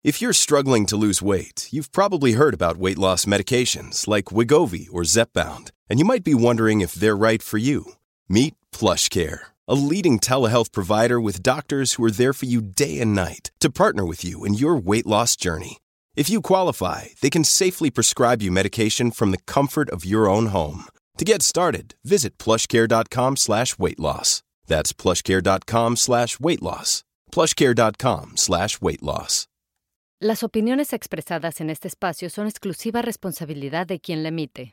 If you're struggling to lose weight, you've probably heard about weight loss medications like Wegovy or Zepbound, and you might be wondering if they're right for you. Meet PlushCare, a leading telehealth provider with doctors who are there for you day and night to partner with you in your weight loss journey. If you qualify, they can safely prescribe you medication from the comfort of your own home. To get started, visit plushcare.com/weightloss. That's plushcare.com/weightloss. plushcare.com/weightloss. Las opiniones expresadas en este espacio son exclusiva responsabilidad de quien la emite.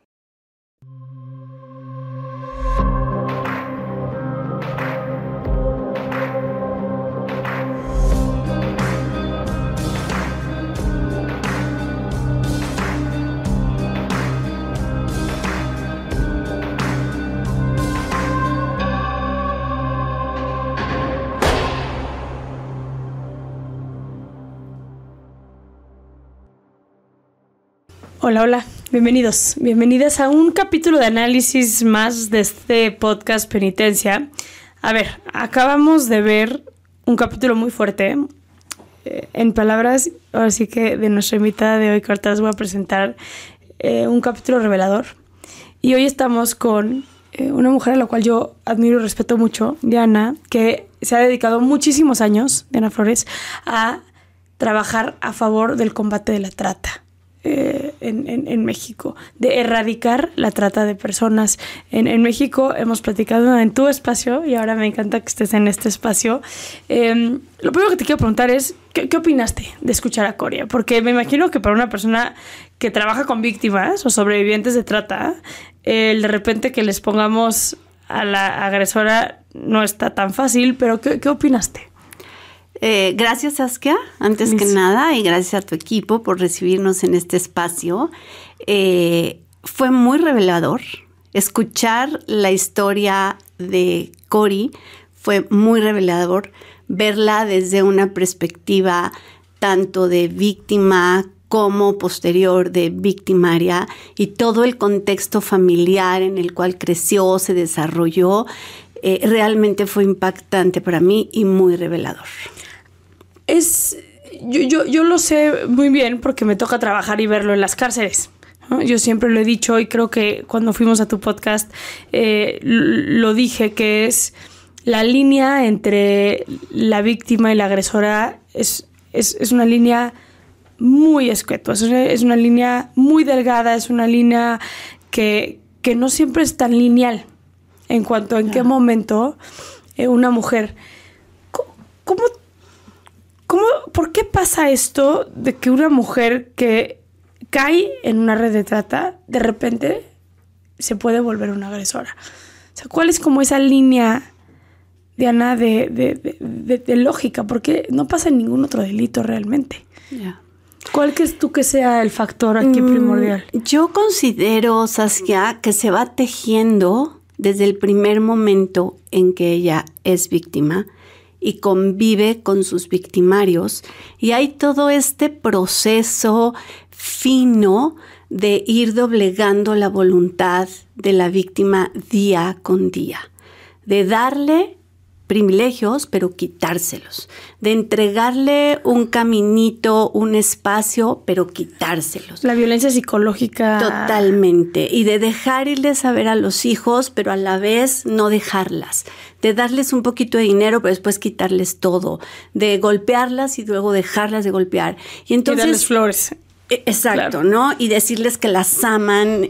Hola, hola, bienvenidas a un capítulo de análisis más de este podcast Penitencia. A ver, acabamos de ver un capítulo muy fuerte. En palabras, ahora sí que de nuestra invitada de hoy, que ahorita les voy a presentar, un capítulo revelador. Y hoy estamos con una mujer a la cual yo admiro y respeto mucho, Diana, que se ha dedicado muchísimos años, Diana Flores, a trabajar a favor del combate de la trata. En México, de erradicar la trata de personas. En México hemos platicado en tu espacio y ahora me encanta que estés en este espacio. Lo primero que te quiero preguntar es, ¿qué opinaste de escuchar a Coria? Porque me imagino que para una persona que trabaja con víctimas o sobrevivientes de trata, de repente que les pongamos a la agresora no está tan fácil, pero ¿qué opinaste? Gracias, Saskia, antes que nada, y gracias a tu equipo por recibirnos en este espacio. Fue muy revelador. Escuchar la historia de Cori fue muy revelador. Verla desde una perspectiva tanto de víctima como posterior de victimaria y todo el contexto familiar en el cual creció, se desarrolló, realmente fue impactante para mí y muy revelador. Yo lo sé muy bien porque me toca trabajar y verlo en las cárceles, ¿no? Yo siempre lo he dicho y creo que cuando fuimos a tu podcast lo dije, que es la línea entre la víctima y la agresora es una línea muy escueta, es una línea muy delgada, es una línea que no siempre es tan lineal en cuanto a en qué momento una mujer... ¿Por qué pasa esto de que una mujer que cae en una red de trata, de repente se puede volver una agresora? O sea, ¿cuál es como esa línea, Diana, de lógica? Porque no pasa en ningún otro delito realmente. Yeah. ¿Cuál crees tú que sea el factor aquí primordial? Yo considero, Saskia, que se va tejiendo desde el primer momento en que ella es víctima y convive con sus victimarios. Y hay todo este proceso fino de ir doblegando la voluntad de la víctima día con día, de darle privilegios, pero quitárselos, de entregarle un caminito, un espacio, pero quitárselos. La violencia psicológica. Totalmente. Y de dejar irles a ver a los hijos, pero a la vez no dejarlas. De darles un poquito de dinero, pero después quitarles todo. De golpearlas y luego dejarlas de golpear. Y entonces... Y darles flores. Exacto, claro. ¿no? Y decirles que las aman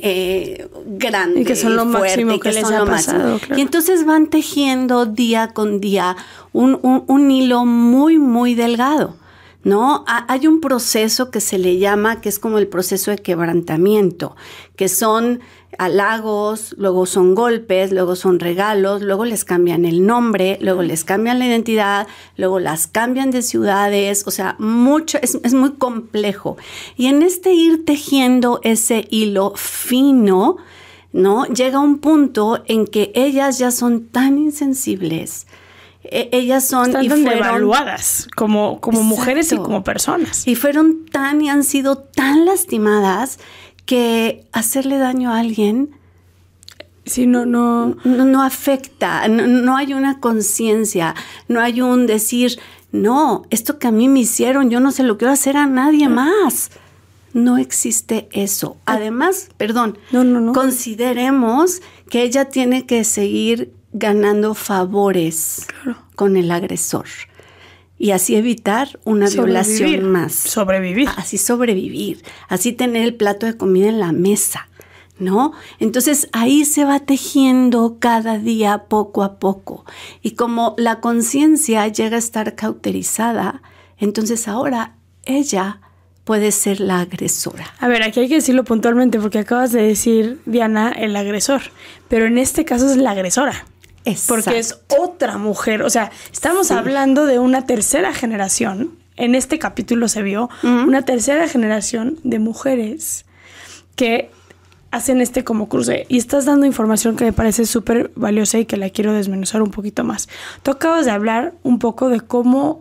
grande y que son lo fuerte, máximo que les ha pasado. Claro. Y entonces van tejiendo día con día un hilo muy, muy delgado, ¿no? Hay un proceso que se le llama, que es como el proceso de quebrantamiento, que son halagos, luego son golpes, luego son regalos, luego les cambian el nombre, luego les cambian la identidad, luego las cambian de ciudades, o sea, mucho, es muy complejo. Y en este ir tejiendo ese hilo fino, ¿no? Llega un punto en que ellas ya son tan insensibles, ellas son están tan devaluadas como mujeres y como personas. Y fueron tan y han sido tan lastimadas que hacerle daño a alguien sí, no afecta, no hay una conciencia, no hay un decir, no, esto que a mí me hicieron, yo no se lo quiero hacer a nadie más. No existe eso. Además, No. Consideremos que ella tiene que seguir ganando favores con el agresor y así evitar una violación más. Sobrevivir. Así sobrevivir, así tener el plato de comida en la mesa, ¿no? Entonces ahí se va tejiendo cada día poco a poco. Y como la conciencia llega a estar cauterizada, entonces ahora ella puede ser la agresora. A ver, aquí hay que decirlo puntualmente porque acabas de decir, Diana, el agresor. Pero en este caso es la agresora. Exacto. Porque es otra mujer. O sea, estamos hablando de una tercera generación. En este capítulo se vio una tercera generación de mujeres que hacen como cruce. Y estás dando información que me parece súper valiosa y que la quiero desmenuzar un poquito más. Tú acabas de hablar un poco de cómo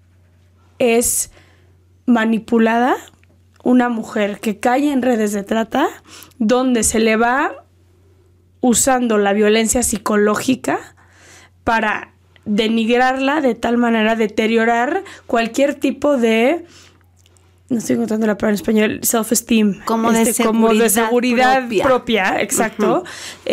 es manipulada una mujer que cae en redes de trata, donde se le va usando la violencia psicológica para denigrarla, de tal manera deteriorar cualquier tipo de, no estoy encontrando la palabra en español, self-esteem, como de seguridad propia, exacto,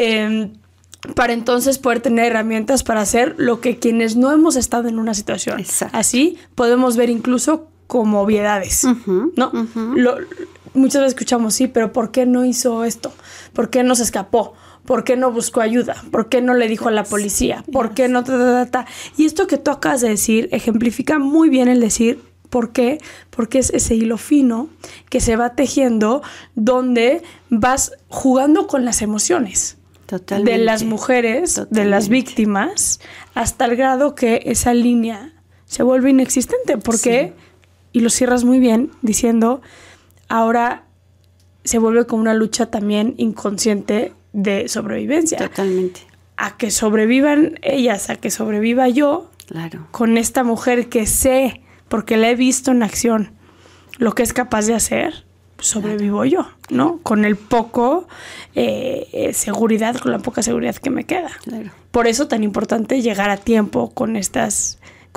para entonces poder tener herramientas para hacer lo que quienes no hemos estado en una situación. Exacto. Así podemos ver incluso como obviedades, ¿no? Muchas veces escuchamos, sí, pero ¿por qué no hizo esto? ¿Por qué no se escapó? ¿Por qué no buscó ayuda? ¿Por qué no le dijo a la policía? ¿Por qué no? Y esto que tú acabas de decir ejemplifica muy bien el decir ¿por qué? Porque es ese hilo fino que se va tejiendo donde vas jugando con las emociones. Totalmente. De las mujeres, de las víctimas, hasta el grado que esa línea se vuelve inexistente. Porque, y lo cierras muy bien diciendo, ahora se vuelve como una lucha también inconsciente de sobrevivencia. Totalmente. A que sobrevivan ellas, a que sobreviva yo, claro, con esta mujer que sé, porque la he visto en acción, lo que es capaz de hacer, sobrevivo yo, ¿no? Con el poco seguridad, con la poca seguridad que me queda. Claro. Por eso tan importante llegar a tiempo con estas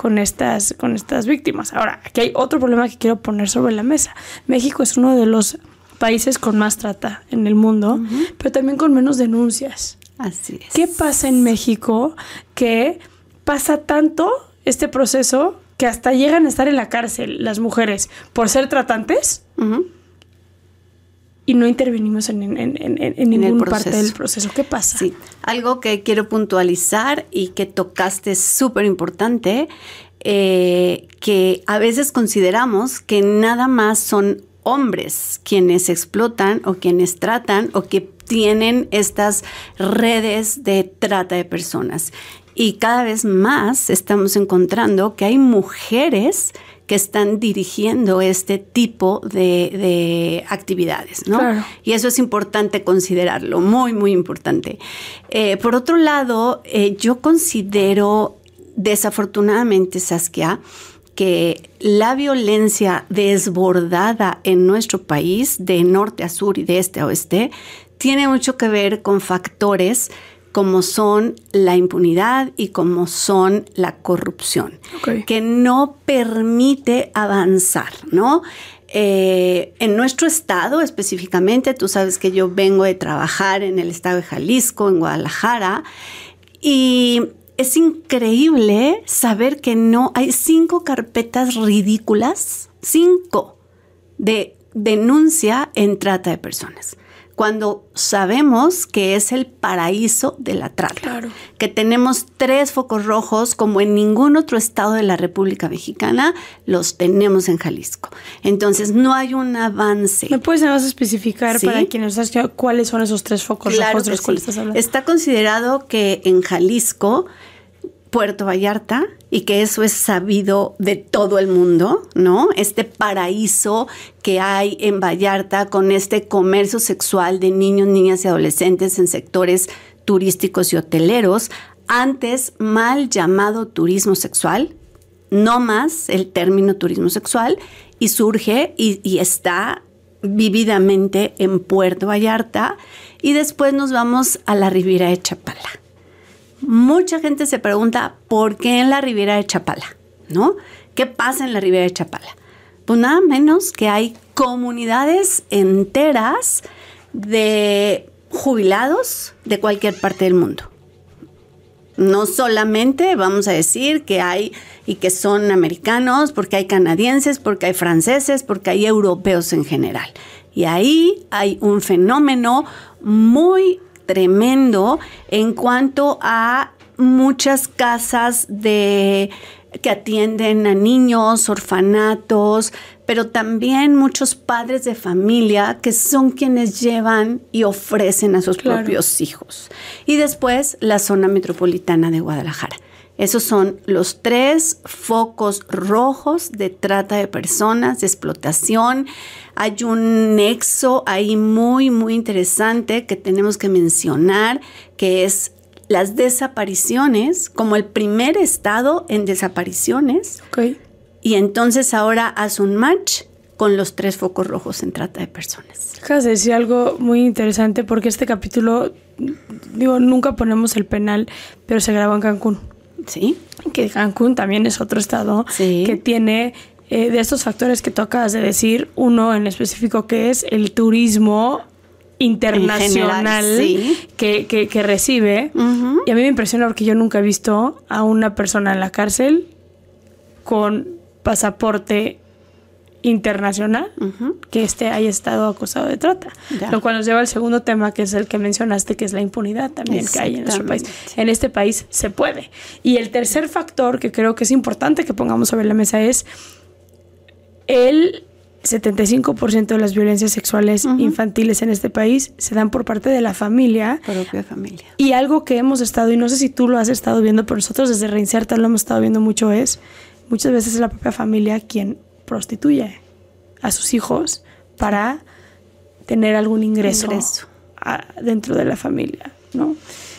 víctimas. Ahora, aquí hay otro problema que quiero poner sobre la mesa. México es uno de los países con más trata en el mundo, pero también con menos denuncias. Así es. ¿Qué pasa en México que pasa tanto este proceso que hasta llegan a estar en la cárcel las mujeres por ser tratantes y no intervenimos en ninguna parte del proceso? ¿Qué pasa? Sí, algo que quiero puntualizar y que tocaste súper importante, que a veces consideramos que nada más son hombres quienes explotan o quienes tratan o que tienen estas redes de trata de personas. Y cada vez más estamos encontrando que hay mujeres que están dirigiendo este tipo de actividades, ¿no? Claro. Y eso es importante considerarlo, muy, muy importante. Por otro lado, yo considero desafortunadamente, Saskia, que la violencia desbordada en nuestro país, de norte a sur y de este a oeste, tiene mucho que ver con factores como son la impunidad y como son la corrupción, que no permite avanzar, ¿no? En nuestro estado específicamente, tú sabes que yo vengo de trabajar en el estado de Jalisco, en Guadalajara, y es increíble saber que no hay 5 carpetas ridículas, 5 de denuncia en trata de personas, cuando sabemos que es el paraíso de la trata. Claro. Que tenemos 3 focos rojos como en ningún otro estado de la República Mexicana, los tenemos en Jalisco. Entonces no hay un avance. ¿Me puedes más especificar para quienes nos saben cuáles son esos 3 focos rojos de los cuales estás hablando? Está considerado que en Jalisco, Puerto Vallarta, y que eso es sabido de todo el mundo, ¿no? Este paraíso que hay en Vallarta con este comercio sexual de niños, niñas y adolescentes en sectores turísticos y hoteleros, antes mal llamado turismo sexual, no más el término turismo sexual, y surge y está vividamente en Puerto Vallarta, y después nos vamos a la Riviera de Chapala. Mucha gente se pregunta ¿por qué en la Riviera de Chapala? ¿No? ¿Qué pasa en la Ribera de Chapala? Pues nada menos que hay comunidades enteras de jubilados de cualquier parte del mundo. No solamente vamos a decir que hay y que son americanos, porque hay canadienses, porque hay franceses, porque hay europeos en general. Y ahí hay un fenómeno muy tremendo en cuanto a muchas casas que atienden a niños, orfanatos, pero también muchos padres de familia que son quienes llevan y ofrecen a sus propios hijos. Y después la zona metropolitana de Guadalajara. Esos son los 3 focos rojos de trata de personas, de explotación. Hay un nexo ahí muy, muy interesante que tenemos que mencionar, que es las desapariciones, como el primer estado en desapariciones. Okay. Y entonces ahora haz un match con los 3 focos rojos en trata de personas. Acabas de decir algo muy interesante porque este capítulo, nunca ponemos el penal, pero se grabó en Cancún. Sí. Que Cancún también es otro estado que tiene de estos factores que tú acabas de decir, uno en específico que es el turismo internacional que recibe. Uh-huh. Y a mí me impresiona porque yo nunca he visto a una persona en la cárcel con pasaporte internacional que haya estado acusado de trata. Ya. Lo cual nos lleva al segundo tema, que es el que mencionaste, que es la impunidad también que hay en nuestro país. En este país se puede. Y el tercer factor que creo que es importante que pongamos sobre la mesa es el 75% de las violencias sexuales infantiles en este país se dan por parte de la familia. Propia familia. Y algo que hemos estado, y no sé si tú lo has estado viendo, pero nosotros desde Reinserta lo hemos estado viendo mucho, es muchas veces es la propia familia quien prostituye a sus hijos para tener algún ingreso. Dentro de la familia, ¿no?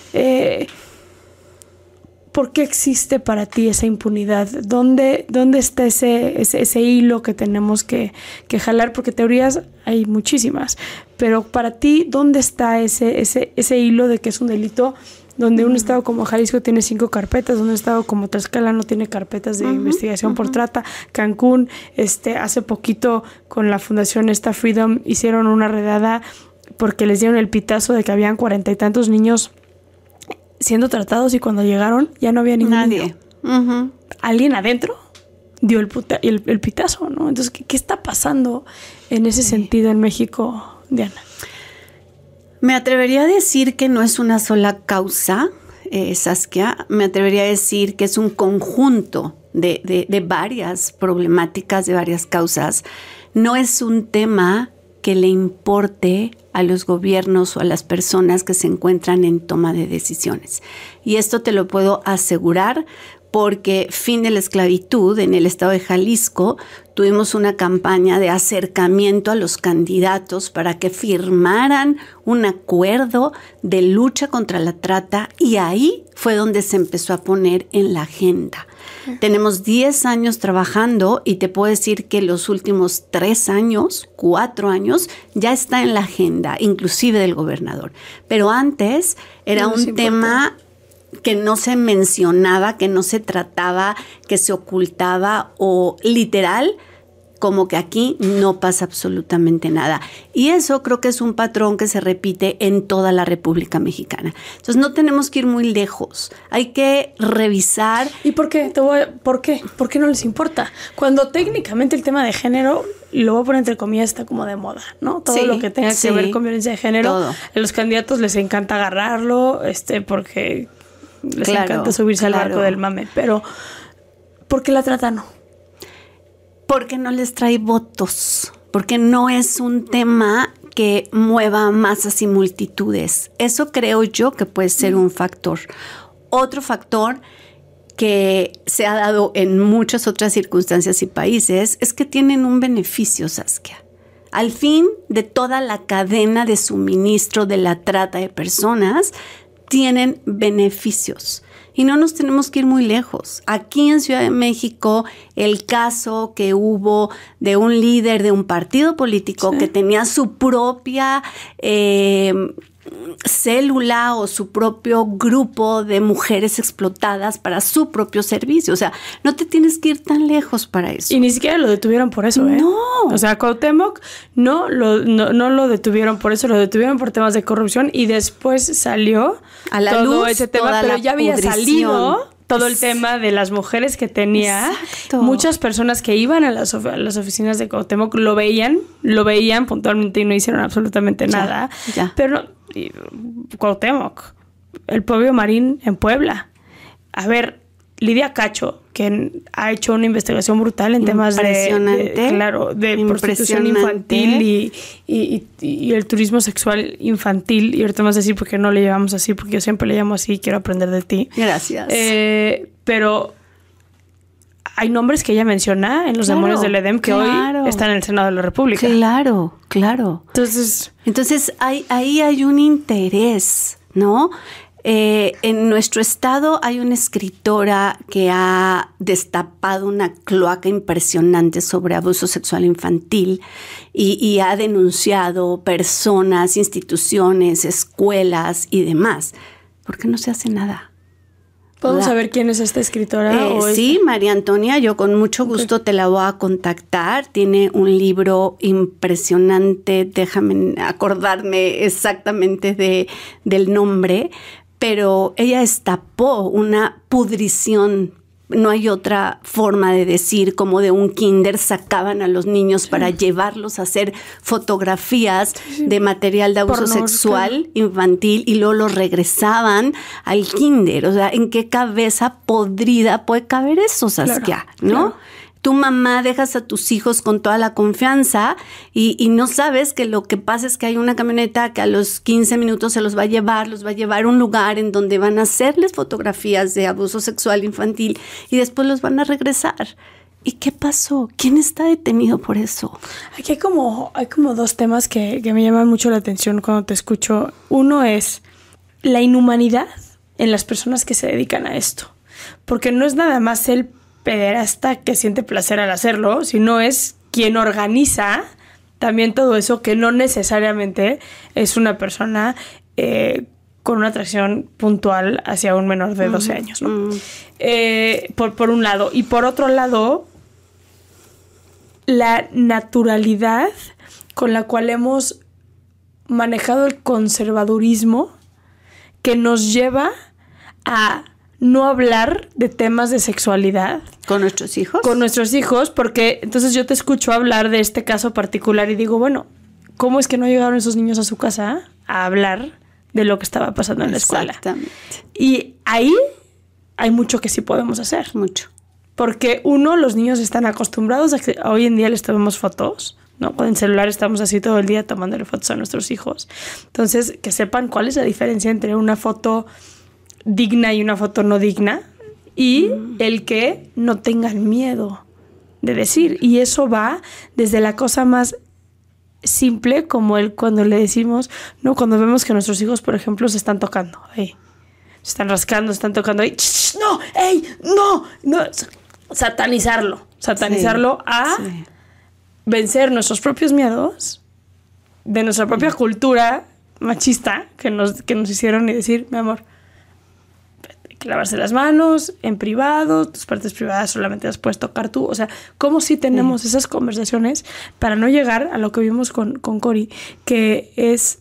¿Por qué existe para ti esa impunidad? ¿Dónde está ese hilo que tenemos que jalar? Porque teorías hay muchísimas, pero para ti, ¿dónde está ese hilo de que es un delito donde un estado como Jalisco tiene 5 carpetas, donde un estado como Tlaxcala no tiene carpetas de investigación por trata? Cancún, hace poquito con la fundación Freedom hicieron una redada porque les dieron el pitazo de que habían 40 y tantos niños siendo tratados y cuando llegaron ya no había ningún niño. Alguien adentro dio el pitazo, ¿no? Entonces, ¿qué está pasando en ese sentido en México, Diana? Me atrevería a decir que no es una sola causa, Saskia. Me atrevería a decir que es un conjunto de varias problemáticas, de varias causas. No es un tema que le importe a los gobiernos o a las personas que se encuentran en toma de decisiones. Y esto te lo puedo asegurar porque fin de la esclavitud en el estado de Jalisco tuvimos una campaña de acercamiento a los candidatos para que firmaran un acuerdo de lucha contra la trata y ahí fue donde se empezó a poner en la agenda. Tenemos 10 años trabajando y te puedo decir que los últimos 3 años, 4 años, ya está en la agenda, inclusive del gobernador. Pero antes era un tema que no se mencionaba, que no se trataba, que se ocultaba o literal, como que aquí no pasa absolutamente nada. Y eso creo que es un patrón que se repite en toda la República Mexicana. Entonces no tenemos que ir muy lejos. Hay que revisar. ¿Y por qué? ¿Por qué? ¿Por qué no les importa? Cuando técnicamente el tema de género, lo voy a poner entre comillas, está como de moda, ¿no? Todo lo que tenga que ver con violencia de género. Todo. A los candidatos les encanta agarrarlo, porque les encanta subirse al barco del mame. Pero, ¿por qué la trata no? Porque no les trae votos, porque no es un tema que mueva masas y multitudes. Eso creo yo que puede ser un factor. Otro factor que se ha dado en muchas otras circunstancias y países es que tienen un beneficio, Saskia. Al fin de toda la cadena de suministro de la trata de personas, tienen beneficios. Y no nos tenemos que ir muy lejos. Aquí en Ciudad de México, el caso que hubo de un líder de un partido político que tenía su propia célula o su propio grupo de mujeres explotadas para su propio servicio. O sea, no te tienes que ir tan lejos para eso. Y ni siquiera lo detuvieron por eso, ¿eh? No. O sea, Cuauhtémoc no lo detuvieron por eso, lo detuvieron por temas de corrupción y después salió a la todo luz ese tema, pero ya había salido todo el tema de las mujeres que tenía. Exacto. Muchas personas que iban a las oficinas de Cuauhtémoc lo veían puntualmente y no hicieron absolutamente nada. Ya. Pero Cuauhtémoc, el Pollo Marín en Puebla. A ver, Lidia Cacho, que ha hecho una investigación brutal en temas de prostitución infantil y el turismo sexual infantil. Y ahorita vamos a decir por qué no le llamamos así, porque yo siempre le llamo así, quiero aprender de ti. Gracias. Pero hay nombres que ella menciona en los demonios del Edén que hoy están en el Senado de la República. Claro. Entonces ahí hay un interés, ¿no? En nuestro estado hay una escritora que ha destapado una cloaca impresionante sobre abuso sexual infantil y ha denunciado personas, instituciones, escuelas y demás. ¿Por qué no se hace nada? ¿Podemos saber quién es esta escritora? Sí, María Antonia, yo con mucho gusto te la voy a contactar. Tiene un libro impresionante, déjame acordarme exactamente del nombre, pero ella destapó una pudrición. No hay otra forma de decir, como de un kinder sacaban a los niños para llevarlos a hacer fotografías de material de abuso sexual infantil y luego los regresaban al kinder. O sea, ¿en qué cabeza podrida puede caber eso, Saskia? ¿No? Claro. Tu mamá dejas a tus hijos con toda la confianza y no sabes que lo que pasa es que hay una camioneta que a los 15 minutos los va a llevar a un lugar en donde van a hacerles fotografías de abuso sexual infantil y después los van a regresar. ¿Y qué pasó? ¿Quién está detenido por eso? Aquí hay como dos temas que me llaman mucho la atención cuando te escucho. Uno es la inhumanidad en las personas que se dedican a esto. Porque no es nada más el pederasta que siente placer al hacerlo, sino es quien organiza también todo eso, que no necesariamente es una persona con una atracción puntual hacia un menor de 12 años, ¿no? Por un lado. Y por otro lado, la naturalidad con la cual hemos manejado el conservadurismo que nos lleva a no hablar de temas de sexualidad. ¿Con nuestros hijos? Con nuestros hijos, porque entonces yo te escucho hablar de este caso particular y digo, bueno, ¿cómo es que no llegaron esos niños a su casa a hablar de lo que estaba pasando en la escuela? Exactamente. Y ahí hay mucho que sí podemos hacer. Mucho. Porque los niños están acostumbrados a que hoy en día les tomemos fotos, ¿no? Con el celular estamos así todo el día tomándole fotos a nuestros hijos. Entonces, que sepan cuál es la diferencia entre una foto digna y una foto no digna, y el que no tengan miedo de decir. Y eso va desde la cosa más simple, como cuando le decimos, no, cuando vemos que nuestros hijos, por ejemplo, se están tocando ahí, se están rascando, se están tocando ahí, no, ey, no, satanizarlo a vencer nuestros propios miedos de nuestra propia cultura machista que nos hicieron, y decir, mi amor, que lavarse las manos en privado, tus partes privadas solamente las puedes tocar tú. O sea, ¿cómo si tenemos esas conversaciones para no llegar a lo que vimos con Cori, que es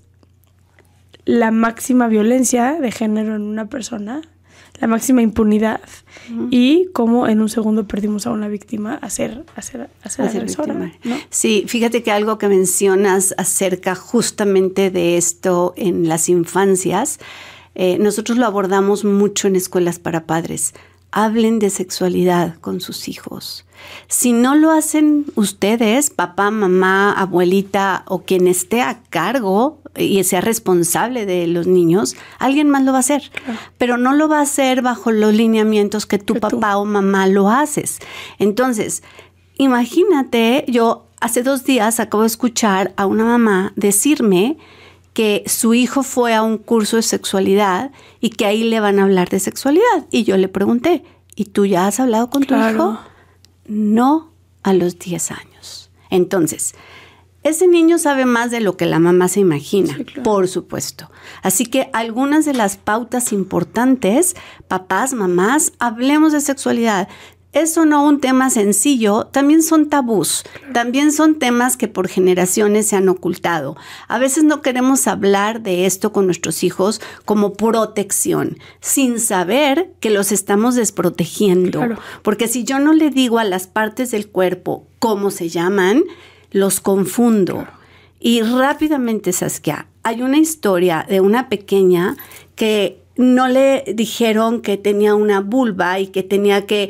la máxima violencia de género en una persona, la máxima impunidad, y cómo en un segundo perdimos a una víctima a ser agresora, ¿no? Sí, fíjate que algo que mencionas acerca justamente de esto en las infancias, nosotros lo abordamos mucho en escuelas para padres. Hablen de sexualidad con sus hijos. Si no lo hacen ustedes, papá, mamá, abuelita o quien esté a cargo y sea responsable de los niños, alguien más lo va a hacer. Claro. Pero no lo va a hacer bajo los lineamientos que tu papá o mamá lo haces. Entonces, imagínate, yo hace 2 días acabo de escuchar a una mamá decirme que su hijo fue a un curso de sexualidad y que ahí le van a hablar de sexualidad. Y yo le pregunté, ¿y tú ya has hablado con tu hijo? No, a los 10 años. Entonces, ese niño sabe más de lo que la mamá se imagina, Sí, claro. por supuesto. Así que algunas de las pautas importantes, papás, mamás, hablemos de sexualidad. Eso no un tema sencillo, también son tabús, también son temas que por generaciones se han ocultado. A veces no queremos hablar de esto con nuestros hijos como protección, sin saber que los estamos desprotegiendo. Claro. Porque si yo no le digo a las partes del cuerpo cómo se llaman, los confundo. Claro. Y rápidamente, Saskia, hay una historia de una pequeña que no le dijeron que tenía una vulva y que tenía que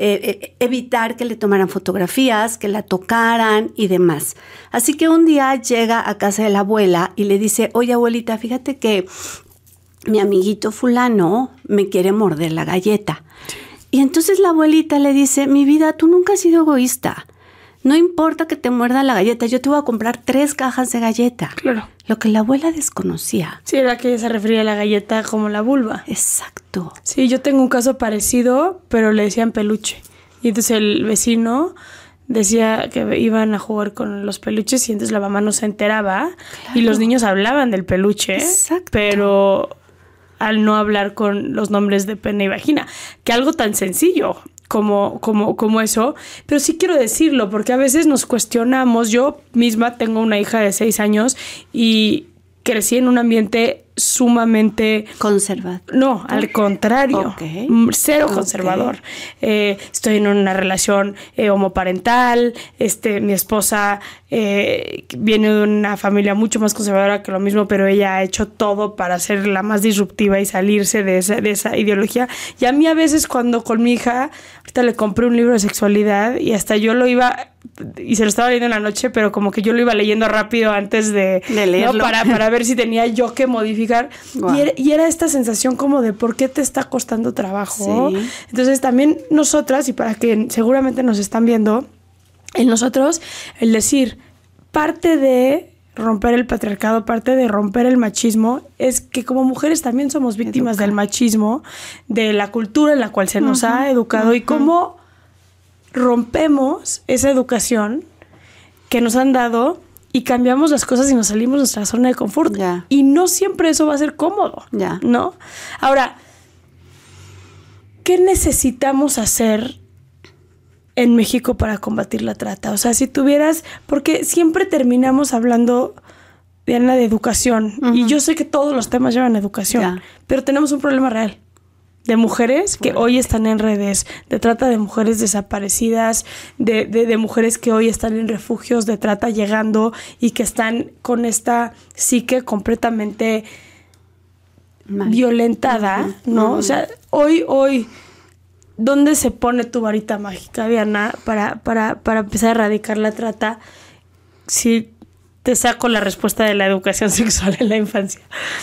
evitar que le tomaran fotografías, que la tocaran y demás. Así que un día llega a casa de la abuela y le dice, oye, abuelita, fíjate que mi amiguito fulano me quiere morder la galleta. Y entonces la abuelita le dice, mi vida, tú nunca has sido egoísta. No importa que te muerda la galleta, yo te voy a comprar 3 cajas de galleta. Claro. Lo que la abuela desconocía. Sí, era que ella se refería a la galleta como la vulva. Exacto. Sí, yo tengo un caso parecido, pero le decían peluche. Y entonces el vecino decía que iban a jugar con los peluches y entonces la mamá no se enteraba. Claro. Y los niños hablaban del peluche. Exacto. Pero al no hablar con los nombres de pene y vagina. Que algo tan sencillo como eso, pero sí quiero decirlo porque a veces nos cuestionamos. Yo misma tengo una hija de 6 años y crecí en un ambiente sumamente conservador. No, al contrario, cero conservador. Estoy en una relación homoparental. Mi esposa viene de una familia mucho más conservadora que lo mismo, pero ella ha hecho todo para ser la más disruptiva y salirse de esa ideología. Y a mí a veces cuando con mi hija, ahorita le compré un libro de sexualidad y hasta yo lo iba, y se lo estaba leyendo en la noche, pero como que yo lo iba leyendo rápido antes de leerlo, ¿no? para ver si tenía yo que modificar. Wow. Y era esta sensación como de ¿por qué te está costando trabajo? Sí. Entonces también nosotras, y para que seguramente nos están viendo, en nosotros el decir, parte de romper el patriarcado, parte de romper el machismo, es que como mujeres también somos víctimas del machismo, de la cultura en la cual se nos ha educado y cómo rompemos esa educación que nos han dado y cambiamos las cosas y nos salimos de nuestra zona de confort. Yeah. Y no siempre eso va a ser cómodo, yeah. ¿no? Ahora, ¿qué necesitamos hacer en México para combatir la trata? O sea, si tuvieras... Porque siempre terminamos hablando, Diana, de educación. Y yo sé que todos los temas llevan educación. Yeah. Pero tenemos un problema real. De mujeres que hoy están en redes, de trata de mujeres desaparecidas, de mujeres que hoy están en refugios de trata llegando y que están con esta psique completamente violentada, ¿no? O sea, hoy, ¿dónde se pone tu varita mágica, Diana, para empezar a erradicar la trata si te saco la respuesta de la educación sexual en la infancia?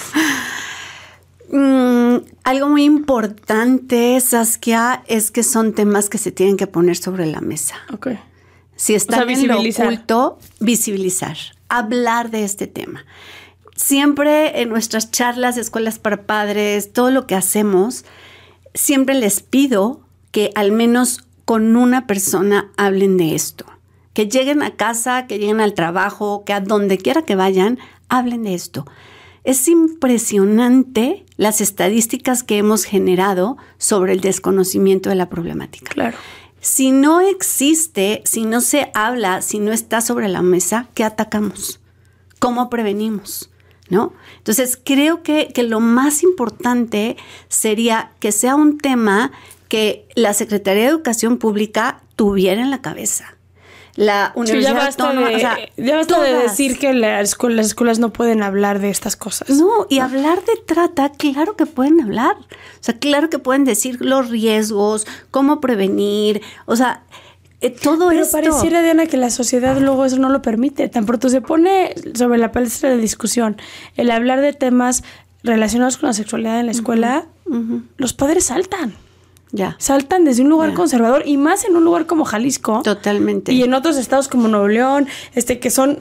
Algo muy importante, Saskia, es que son temas que se tienen que poner sobre la mesa. Okay. Si están en lo oculto, visibilizar, hablar de este tema. Siempre en nuestras charlas, escuelas para padres, todo lo que hacemos, siempre les pido que al menos con una persona hablen de esto. Que lleguen a casa, que lleguen al trabajo, que a donde quiera que vayan, hablen de esto. Es impresionante las estadísticas que hemos generado sobre el desconocimiento de la problemática. Claro. Si no existe, si no se habla, si no está sobre la mesa, ¿qué atacamos? ¿Cómo prevenimos? ¿No? Entonces, creo que lo más importante sería que sea un tema que la Secretaría de Educación Pública tuviera en la cabeza. La Universidad Autónoma, ya basta de decir que las escuelas no pueden hablar de estas cosas. No, y hablar de trata, claro que pueden hablar. O sea, claro que pueden decir los riesgos, cómo prevenir, o sea, todo esto. Pero pareciera, Diana, que la sociedad luego eso no lo permite. Tan pronto se pone sobre la palestra de discusión el hablar de temas relacionados con la sexualidad en la escuela, los padres saltan. Ya. Saltan desde un lugar conservador y más en un lugar como Jalisco. Totalmente. Y en otros estados como Nuevo León, que son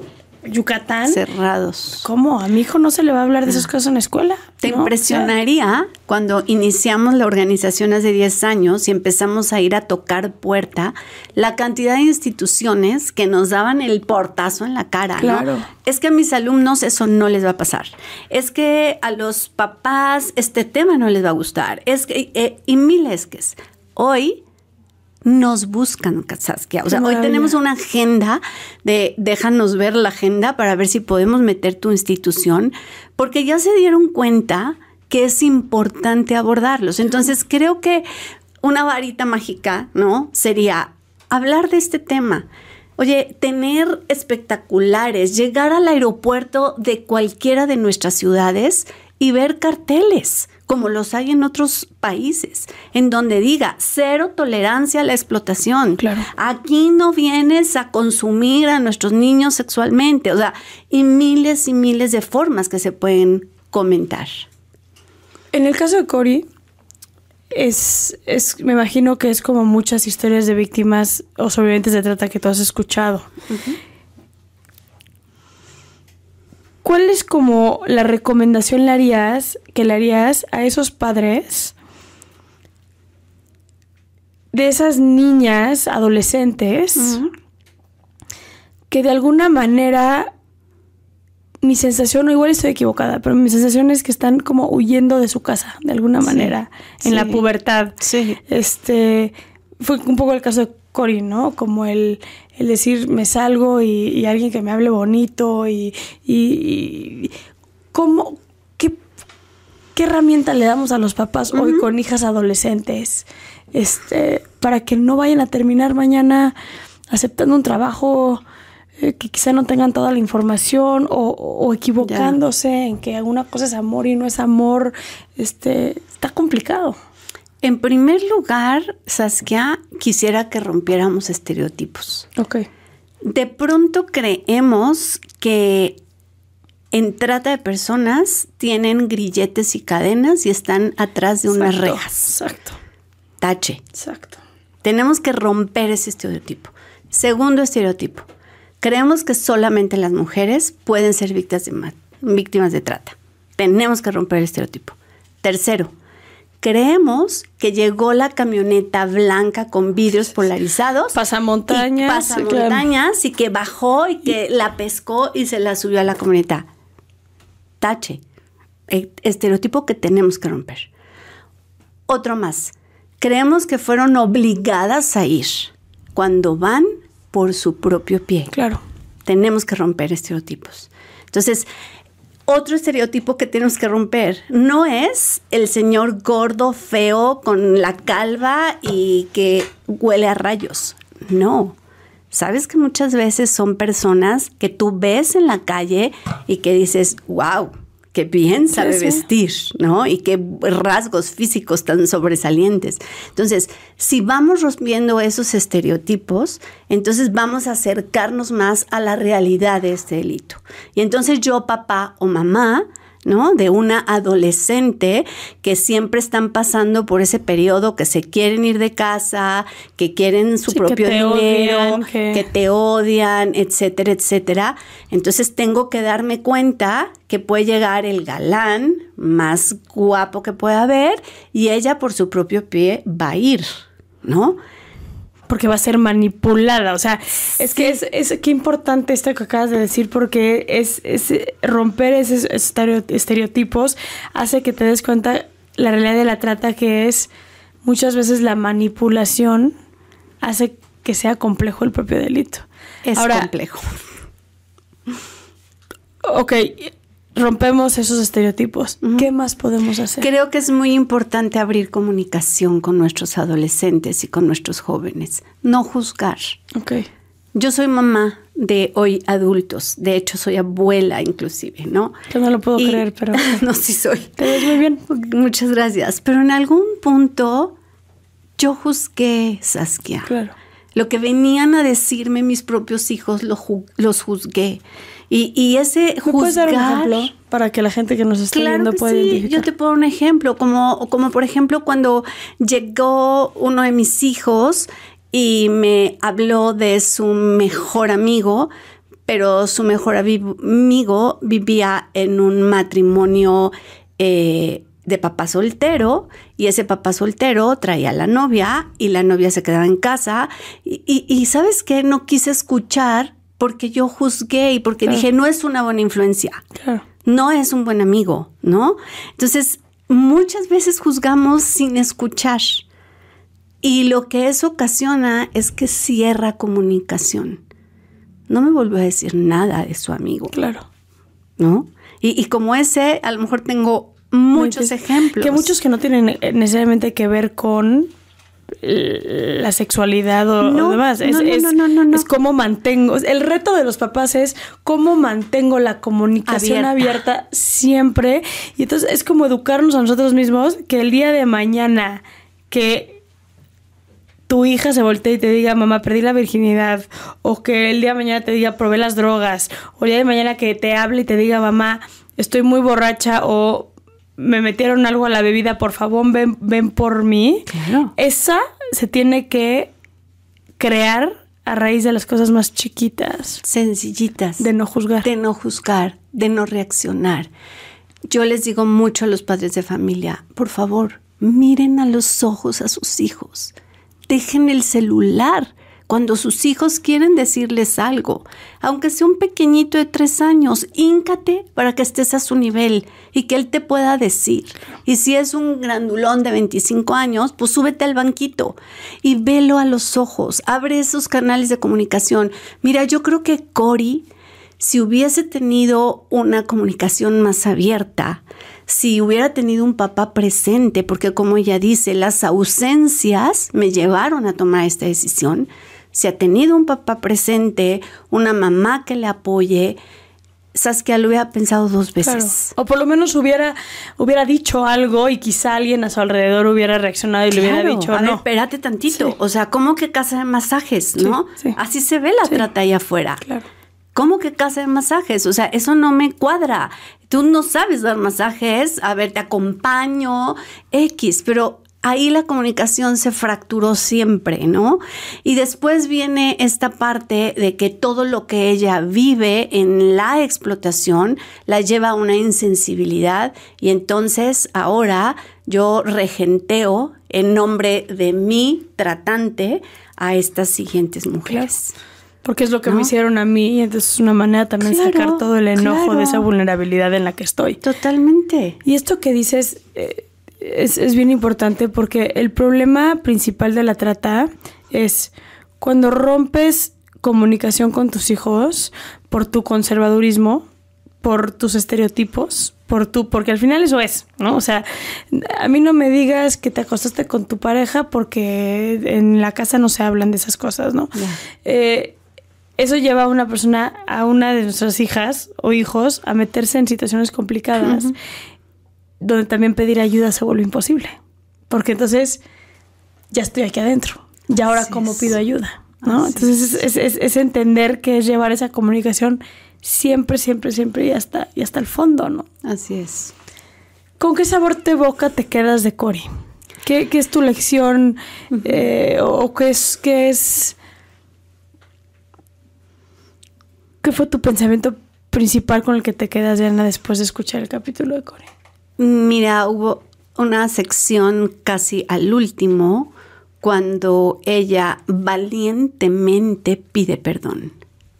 Yucatán. Cerrados. ¿Cómo? A mi hijo no se le va a hablar de esas cosas en la escuela. Te ¿no? impresionaría cuando iniciamos la organización hace 10 años y empezamos a ir a tocar puerta, la cantidad de instituciones que nos daban el portazo en la cara, Claro. ¿no? Es que a mis alumnos eso no les va a pasar. Es que a los papás este tema no les va a gustar. Es que, y miles que es. Hoy nos buscan, Saskia. O sea, hoy tenemos una agenda de déjanos ver la agenda para ver si podemos meter tu institución, porque ya se dieron cuenta que es importante abordarlos. Entonces, creo que una varita mágica, ¿no? Sería hablar de este tema. Oye, tener espectaculares, llegar al aeropuerto de cualquiera de nuestras ciudades y ver carteles, como los hay en otros países, en donde diga 0 tolerancia a la explotación. Claro. Aquí no vienes a consumir a nuestros niños sexualmente. O sea, y miles de formas que se pueden comentar. En el caso de Cori, me imagino que es como muchas historias de víctimas o sobrevivientes de trata que tú has escuchado. Uh-huh. ¿Cuál es como la recomendación que le harías a esos padres de esas niñas adolescentes uh-huh. que de alguna manera, mi sensación, o igual estoy equivocada, pero mi sensación es que están como huyendo de su casa de alguna manera en la pubertad? Sí. Fue un poco el caso de Cori, ¿no? Como el decir, me salgo y alguien que me hable bonito y ¿cómo? ¿Qué herramienta le damos a los papás uh-huh. hoy con hijas adolescentes para que no vayan a terminar mañana aceptando un trabajo que quizá no tengan toda la información o equivocándose en que alguna cosa es amor y no es amor? Está complicado. En primer lugar, Saskia, quisiera que rompiéramos estereotipos. Ok. De pronto creemos que en trata de personas tienen grilletes y cadenas y están atrás de unas rejas. Exacto. Tache. Exacto. Tenemos que romper ese estereotipo. Segundo estereotipo. Creemos que solamente las mujeres pueden ser víctimas de trata. Tenemos que romper el estereotipo. Tercero. Creemos que llegó la camioneta blanca con vidrios polarizados. Pasamontañas. Y que bajó y que la pescó y se la subió a la camioneta. Tache. Estereotipo que tenemos que romper. Otro más. Creemos que fueron obligadas a ir cuando van por su propio pie. Claro. Tenemos que romper estereotipos. Entonces, otro estereotipo que tenemos que romper no es el señor gordo, feo, con la calva y que huele a rayos. No. Sabes que muchas veces son personas que tú ves en la calle y que dices, wow, qué bien sabe vestir, ¿no? Y qué rasgos físicos tan sobresalientes. Entonces, si vamos rompiendo esos estereotipos, entonces vamos a acercarnos más a la realidad de este delito. Y entonces yo, papá o mamá, ¿no? De una adolescente que siempre están pasando por ese periodo que se quieren ir de casa, que quieren su propio dinero, que te odian, etcétera, etcétera. Entonces tengo que darme cuenta que puede llegar el galán más guapo que pueda haber y ella por su propio pie va a ir, ¿no? Porque va a ser manipulada. O sea, es que es qué importante esto que acabas de decir, porque es romper esos estereotipos hace que te des cuenta la realidad de la trata, que es muchas veces la manipulación hace que sea complejo el propio delito. Ahora, complejo. Ok, rompemos esos estereotipos. Uh-huh. ¿Qué más podemos hacer? Creo que es muy importante abrir comunicación con nuestros adolescentes y con nuestros jóvenes. No juzgar. Okay. Yo soy mamá de hoy adultos. De hecho, soy abuela inclusive, ¿no? Yo no lo puedo creer, pero... No, sí soy. Te ves muy bien. Muchas gracias. Pero en algún punto yo juzgué, Saskia. Claro. Lo que venían a decirme mis propios hijos los juzgué. Y ese juzgar... ¿Me puedes dar un ejemplo para que la gente que nos está viendo pueda identificar? Yo te puedo dar un ejemplo, como por ejemplo cuando llegó uno de mis hijos y me habló de su mejor amigo, pero su mejor amigo vivía en un matrimonio de papá soltero, y ese papá soltero traía a la novia y la novia se quedaba en casa y ¿sabes qué? No quise escuchar porque yo juzgué y porque dije, no es una buena influencia, no es un buen amigo, ¿no? Entonces, muchas veces juzgamos sin escuchar y lo que eso ocasiona es que cierra comunicación. No me volvió a decir nada de su amigo. Claro. ¿No? Y como ese, a lo mejor tengo muchos ejemplos. Que muchos que no tienen necesariamente que ver con la sexualidad o demás. No. Es cómo mantengo. El reto de los papás es cómo mantengo la comunicación abierta siempre. Y entonces es como educarnos a nosotros mismos que el día de mañana que tu hija se voltea y te diga, mamá, perdí la virginidad, o que el día de mañana te diga, probé las drogas, o el día de mañana que te hable y te diga, mamá, estoy muy borracha, o me metieron algo a la bebida, por favor, ven por mí. Claro. Esa se tiene que crear a raíz de las cosas más chiquitas. Sencillitas. De no juzgar. De no juzgar, de no reaccionar. Yo les digo mucho a los padres de familia, por favor, miren a los ojos a sus hijos. Dejen el celular cuando sus hijos quieren decirles algo. Aunque sea un pequeñito de 3 años, híncate para que estés a su nivel y que él te pueda decir. Y si es un grandulón de 25 años, pues súbete al banquito y velo a los ojos. Abre esos canales de comunicación. Mira, yo creo que Cori, si hubiese tenido una comunicación más abierta, si hubiera tenido un papá presente, porque como ella dice, las ausencias me llevaron a tomar esta decisión. Si ha tenido un papá presente, una mamá que le apoye, Saskia lo hubiera pensado 2 veces. Claro. O por lo menos hubiera dicho algo y quizá alguien a su alrededor hubiera reaccionado y le hubiera dicho, a ver, espérate tantito. Sí. O sea, ¿cómo que casa de masajes, no? Sí. Así se ve la trata allá afuera. Claro. ¿Cómo que casa de masajes? O sea, eso no me cuadra. Tú no sabes dar masajes, a ver, te acompaño, X, pero ahí la comunicación se fracturó siempre, ¿no? Y después viene esta parte de que todo lo que ella vive en la explotación la lleva a una insensibilidad y entonces ahora yo regenteo en nombre de mi tratante a estas siguientes mujeres. Claro. Porque es lo que me hicieron a mí y entonces es una manera también de sacar todo el enojo de esa vulnerabilidad en la que estoy. Totalmente. Y esto que dices es bien importante porque el problema principal de la trata es cuando rompes comunicación con tus hijos por tu conservadurismo, por tus estereotipos, porque al final eso es, ¿no? O sea, a mí no me digas que te acostaste con tu pareja porque en la casa no se hablan de esas cosas, ¿no? Yeah. Eso lleva a una persona, a una de nuestras hijas o hijos, a meterse en situaciones complicadas, donde también pedir ayuda se vuelve imposible. Porque entonces ya estoy aquí adentro. Y ahora ¿cómo pido ayuda? ¿No? Entonces es entender que es llevar esa comunicación siempre y hasta el fondo, ¿no? Así es. ¿Con qué sabor de boca te quedas de Cori? ¿Qué es tu lección? ¿O qué es? ¿Qué fue tu pensamiento principal con el que te quedas, Diana, después de escuchar el capítulo de Cori? Mira, hubo una sección casi al último cuando ella valientemente pide perdón.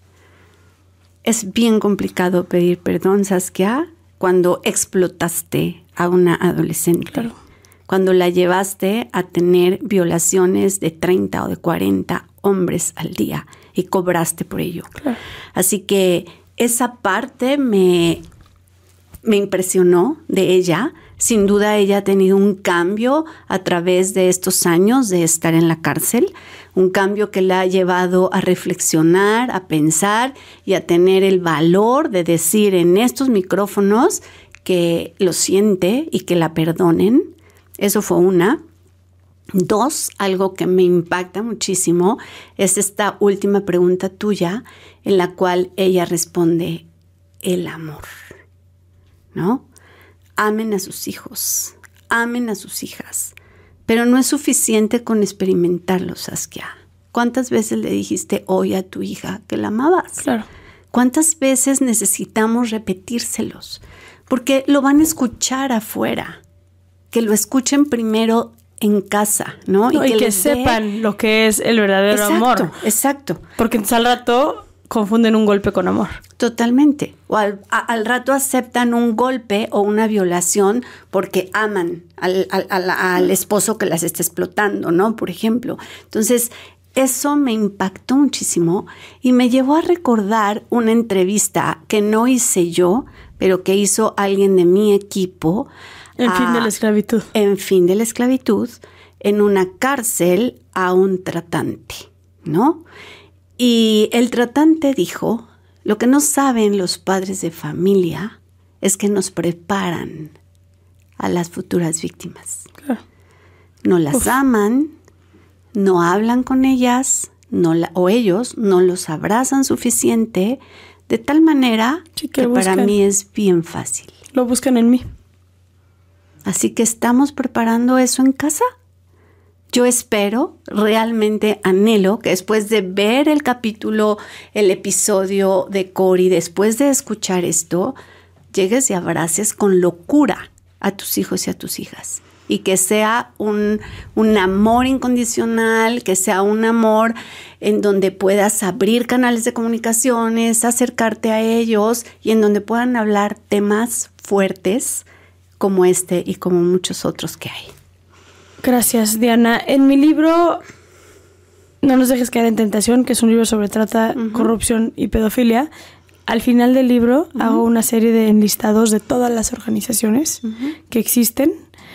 Es bien complicado pedir perdón, Saskia, cuando explotaste a una adolescente. Claro. Cuando la llevaste a tener violaciones de 30 o de 40 hombres al día y cobraste por ello. Claro. Así que esa parte me impresionó de ella. Sin duda ella ha tenido un cambio a través de estos años de estar en la cárcel, un cambio que la ha llevado a reflexionar, a pensar y a tener el valor de decir en estos micrófonos que lo siente y que la perdonen. Eso fue una. 2, algo que me impacta muchísimo es esta última pregunta tuya en la cual ella responde el amor, ¿no? Amen a sus hijos, amen a sus hijas, pero no es suficiente con experimentarlo, Saskia. ¿Cuántas veces le dijiste hoy a tu hija que la amabas? Claro. ¿Cuántas veces necesitamos repetírselos? Porque lo van a escuchar afuera. Que lo escuchen primero en casa, ¿no? Y que sepan lo que es el verdadero amor. Exacto. Porque entonces al rato confunden un golpe con amor. Totalmente. O al rato aceptan un golpe o una violación porque aman al esposo que las está explotando, ¿no? Por ejemplo. Entonces, eso me impactó muchísimo y me llevó a recordar una entrevista que no hice yo, pero que hizo alguien de mi equipo. En fin de la esclavitud. En fin de la esclavitud, en una cárcel a un tratante, ¿no? Y el tratante dijo, lo que no saben los padres de familia es que nos preparan a las futuras víctimas. Claro. No las aman, no hablan con ellas, o ellos no los abrazan suficiente, de tal manera que para mí es bien fácil. Lo buscan en mí. Así que estamos preparando eso en casa. Yo espero, realmente anhelo que después de ver el episodio de Cori, después de escuchar esto, llegues y abraces con locura a tus hijos y a tus hijas. Y que sea un amor incondicional, que sea un amor en donde puedas abrir canales de comunicaciones, acercarte a ellos y en donde puedan hablar temas fuertes como este y como muchos otros que hay. Gracias, Diana. En mi libro, No nos dejes caer en tentación, que es un libro sobre trata, corrupción y pedofilia, al final del libro hago una serie de enlistados de todas las organizaciones que existen,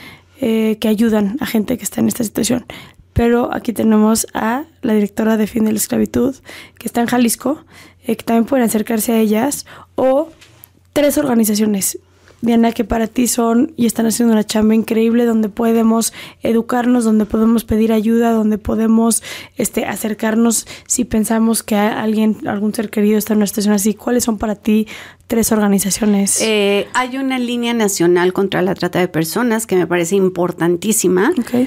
que ayudan a gente que está en esta situación. Pero aquí tenemos a la directora de Fin de la Esclavitud, que está en Jalisco, que también pueden acercarse a ellas, o 3 organizaciones, Diana, que para ti son y están haciendo una chamba increíble, donde podemos educarnos, donde podemos pedir ayuda, donde podemos acercarnos si pensamos que algún ser querido está en una situación así. ¿Cuáles son para ti 3 organizaciones? Hay una línea nacional contra la trata de personas que me parece importantísima,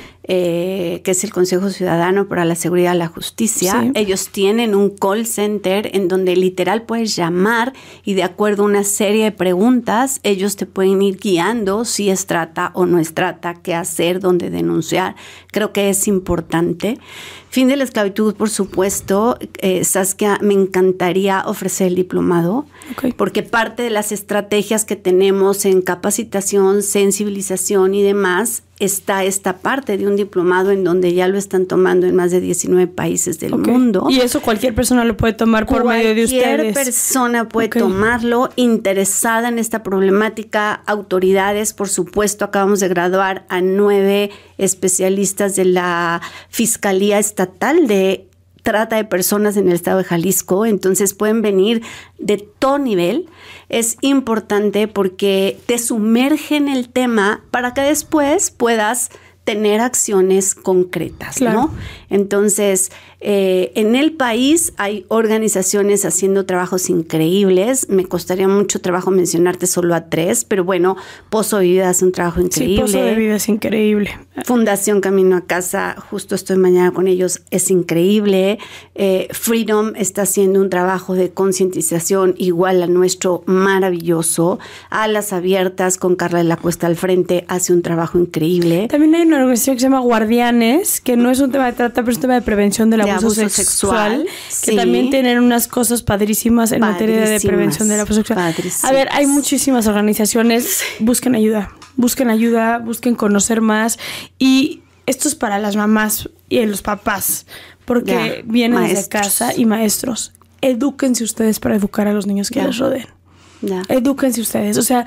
que es el Consejo Ciudadano para la Seguridad y la Justicia. Sí. Ellos tienen un call center en donde literal puedes llamar y de acuerdo a una serie de preguntas, ellos te pueden ir guiando si es trata o no es trata, qué hacer, dónde denunciar. Creo que es importante. Fin de la esclavitud, por supuesto. Saskia, me encantaría ofrecer el diplomado, porque parte de las estrategias que tenemos en capacitación, sensibilización y demás, está esta parte de un diplomado en donde ya lo están tomando en más de 19 países del mundo. Y eso cualquier persona lo puede tomar por medio de ustedes. Cualquier persona puede tomarlo, interesada en esta problemática. Autoridades, por supuesto, acabamos de graduar a 9 especialistas de la Fiscalía Estatal de Trata de Personas en el estado de Jalisco, entonces pueden venir de todo nivel. Es importante porque te sumerge en el tema para que después puedas tener acciones concretas, claro, ¿no? Entonces, en el país hay organizaciones haciendo trabajos increíbles. Me costaría mucho trabajo mencionarte solo a 3, pero bueno, Pozo de Vida hace un trabajo increíble. Sí, Pozo de Vida es increíble. Fundación Camino a Casa, justo estoy mañana con ellos, es increíble. Freedom está haciendo un trabajo de concientización igual a nuestro, maravilloso. Alas Abiertas, con Carla de la Cuesta al frente, hace un trabajo increíble. También hay una organización que se llama Guardianes, que no es un tema de trata, pero es un tema de prevención del abuso sexual, que también tienen unas cosas padrísimas en materia de prevención del abuso sexual. A ver, hay muchísimas organizaciones. Busquen ayuda, busquen conocer más. Y esto es para las mamás y los papás, porque vienen de casa, y maestros. Edúquense ustedes para educar a los niños que les rodeen. Edúquense ustedes. O sea,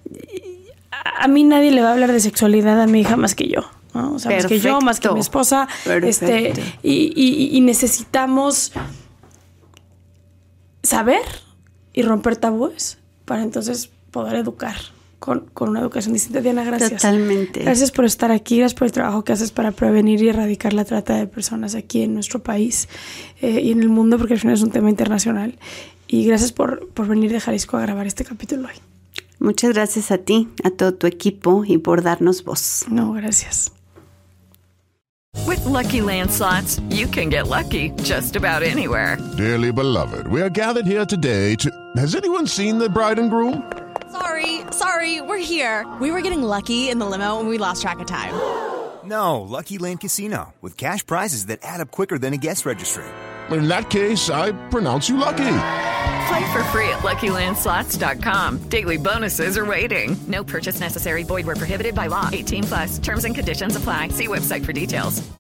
a mí nadie le va a hablar de sexualidad a mi hija más que yo, ¿no? O sea, más que yo, más que mi esposa. Y necesitamos saber y romper tabúes para entonces poder educar con una educación distinta. Diana, gracias. Totalmente. Gracias por estar aquí, gracias por el trabajo que haces para prevenir y erradicar la trata de personas aquí en nuestro país y en el mundo, porque al final es un tema internacional. Y gracias por venir de Jalisco a grabar este capítulo hoy. Muchas gracias a ti, a todo tu equipo y por darnos voz. No, gracias. With Lucky Land Slots, you can get lucky just about anywhere. Dearly beloved, we are gathered here today to... Has anyone seen the bride and groom? Sorry, we're here. We were getting lucky in the limo and we lost track of time. No, Lucky Land Casino, with cash prizes that add up quicker than a guest registry. In that case, I pronounce you lucky. Play for free at LuckyLandSlots.com. Daily bonuses are waiting. No purchase necessary. Void where prohibited by law. 18+. Terms and conditions apply. See website for details.